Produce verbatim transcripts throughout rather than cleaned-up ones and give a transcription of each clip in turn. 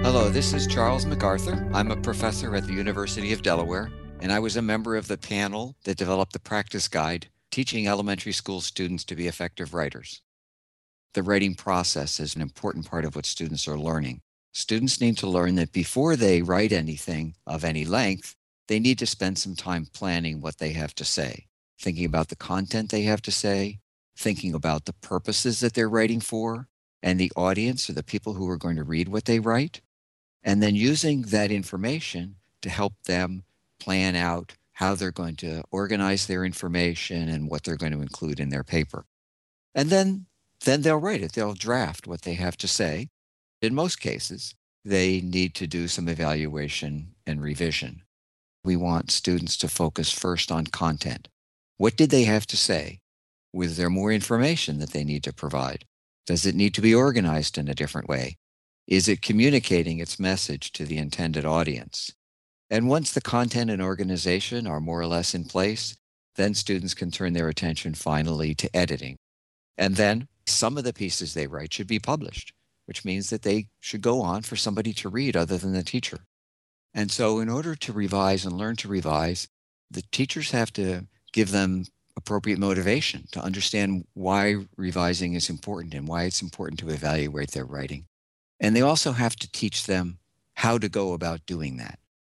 Hello, this is Charles MacArthur. I'm a professor at the University of Delaware, and I was a member of the panel that developed the practice guide teaching elementary school students to be effective writers. The writing process is an important part of what students are learning. Students need to learn that before they write anything of any length, they need to spend some time planning what they have to say, thinking about the content they have to say, thinking about the purposes that they're writing for, and the audience or the people who are going to read what they write, and then using that information to help them plan out how they're going to organize their information and what they're going to include in their paper. And then, then they'll write it. They'll draft what they have to say. In most cases, they need to do some evaluation and revision. We want students to focus first on content. What did they have to say? Was there more information that they need to provide? Does it need to be organized in a different way? Is it communicating its message to the intended audience? And once the content and organization are more or less in place, then students can turn their attention finally to editing. And then some of the pieces they write should be published, which means that they should go on for somebody to read other than the teacher. And so in order to revise and learn to revise, the teachers have to give them appropriate motivation to understand why revising is important and why it's important to evaluate their writing. And they also have to teach them how to go about doing that.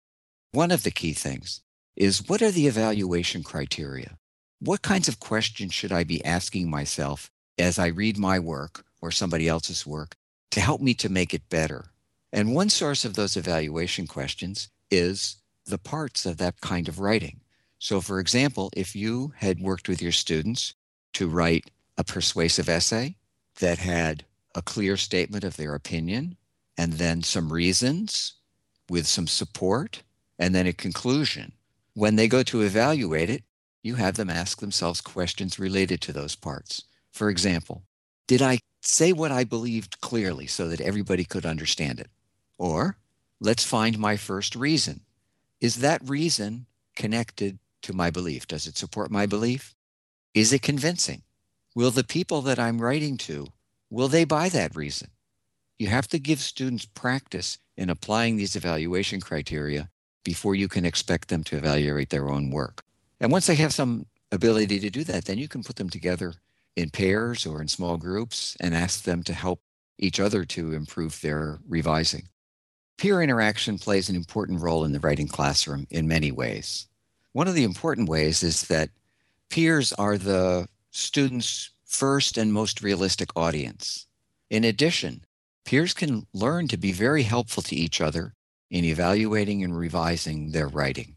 One of the key things is, what are the evaluation criteria? What kinds of questions should I be asking myself as I read my work or somebody else's work to help me to make it better? And one source of those evaluation questions is the parts of that kind of writing. So for example, if you had worked with your students to write a persuasive essay that had a clear statement of their opinion, and then some reasons with some support, and then a conclusion. When they go to evaluate it, you have them ask themselves questions related to those parts. For example, did I say what I believed clearly so that everybody could understand it? Or, let's find my first reason. Is that reason connected to my belief? Does it support my belief? Is it convincing? Will the people that I'm writing to, will they buy that reason? You have to give students practice in applying these evaluation criteria before you can expect them to evaluate their own work. And once they have some ability to do that, then you can put them together in pairs or in small groups and ask them to help each other to improve their revising. Peer interaction plays an important role in the writing classroom in many ways. One of the important ways is that peers are the students' first and most realistic audience. In addition, peers can learn to be very helpful to each other in evaluating and revising their writing.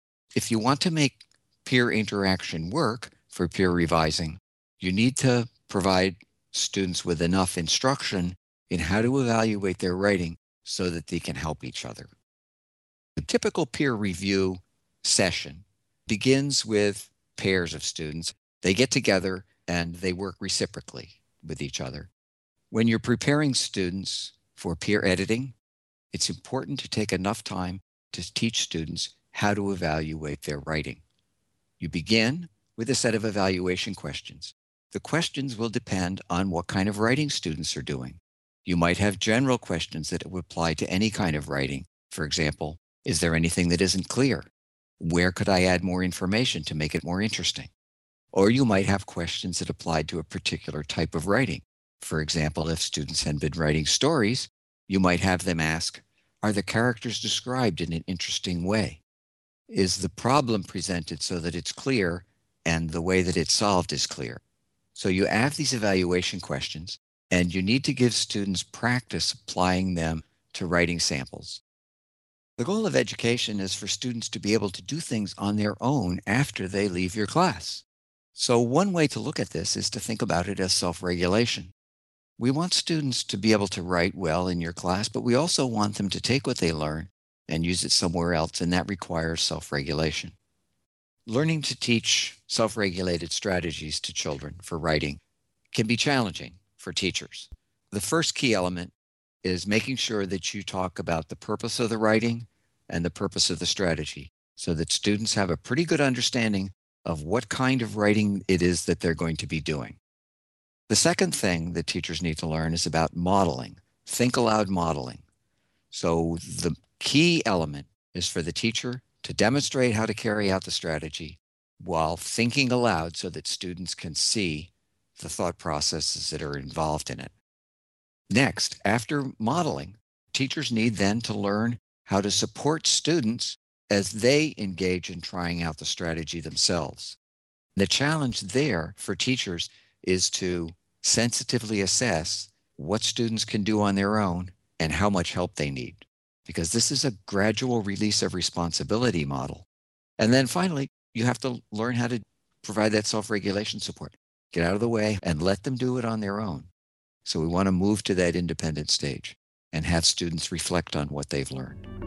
If you want to make peer interaction work for peer revising, you need to provide students with enough instruction in how to evaluate their writing so that they can help each other. The typical peer review session begins with pairs of students. They get together and they work reciprocally with each other. When you're preparing students for peer editing, it's important to take enough time to teach students how to evaluate their writing. You begin with a set of evaluation questions. The questions will depend on what kind of writing students are doing. You might have general questions that would apply to any kind of writing. For example, is there anything that isn't clear? Where could I add more information to make it more interesting? Or you might have questions that apply to a particular type of writing. For example, if students had been writing stories, you might have them ask, are the characters described in an interesting way? Is the problem presented so that it's clear and the way that it's solved is clear? So you have these evaluation questions, and you need to give students practice applying them to writing samples. The goal of education is for students to be able to do things on their own after they leave your class. So one way to look at this is to think about it as self-regulation. We want students to be able to write well in your class, but we also want them to take what they learn and use it somewhere else, and that requires self-regulation. Learning to teach self-regulated strategies to children for writing can be challenging for teachers. The first key element is making sure that you talk about the purpose of the writing and the purpose of the strategy so that students have a pretty good understanding of what kind of writing it is that they're going to be doing. The second thing that teachers need to learn is about modeling. Think aloud modeling. So the key element is for the teacher to demonstrate how to carry out the strategy while thinking aloud so that students can see the thought processes that are involved in it. Next, after modeling, teachers need then to learn how to support students as they engage in trying out the strategy themselves. The challenge there for teachers is to sensitively assess what students can do on their own and how much help they need, because this is a gradual release of responsibility model. And then finally, you have to learn how to provide that self-regulation support. Get out of the way and let them do it on their own. So we want to move to that independent stage and have students reflect on what they've learned.